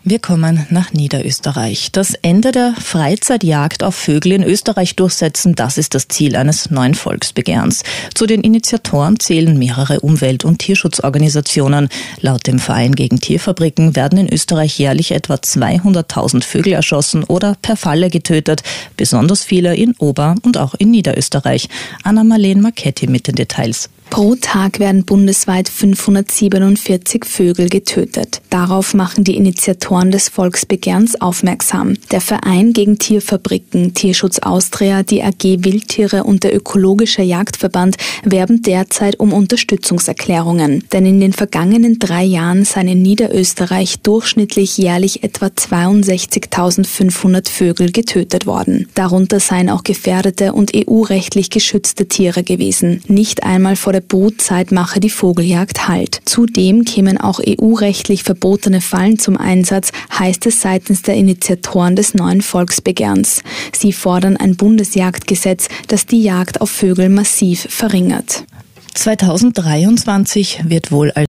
Wir kommen nach Niederösterreich. Das Ende der Freizeitjagd auf Vögel in Österreich durchsetzen, das ist das Ziel eines neuen Volksbegehrens. Zu den Initiatoren zählen mehrere Umwelt- und Tierschutzorganisationen. Laut dem Verein gegen Tierfabriken werden in Österreich jährlich etwa 200.000 Vögel erschossen oder per Falle getötet. Besonders viele in Ober- und auch in Niederösterreich. Anna-Marleen Marchetti mit den Details. Pro Tag werden bundesweit 547 Vögel getötet. Darauf machen die Initiatoren des Volksbegehrens aufmerksam. Der Verein gegen Tierfabriken, Tierschutz Austria, die AG Wildtiere und der Ökologische Jagdverband werben derzeit um Unterstützungserklärungen. Denn in den vergangenen 3 Jahren seien in Niederösterreich durchschnittlich jährlich etwa 62.500 Vögel getötet worden. Darunter seien auch gefährdete und EU-rechtlich geschützte Tiere gewesen. Nicht einmal vor der Brutzeit mache die Vogeljagd Halt. Zudem kämen auch EU-rechtlich verbotene Fallen zum Einsatz, heißt es seitens der Initiatoren des neuen Volksbegehrens. Sie fordern ein Bundesjagdgesetz, das die Jagd auf Vögel massiv verringert. 2023 wird wohl als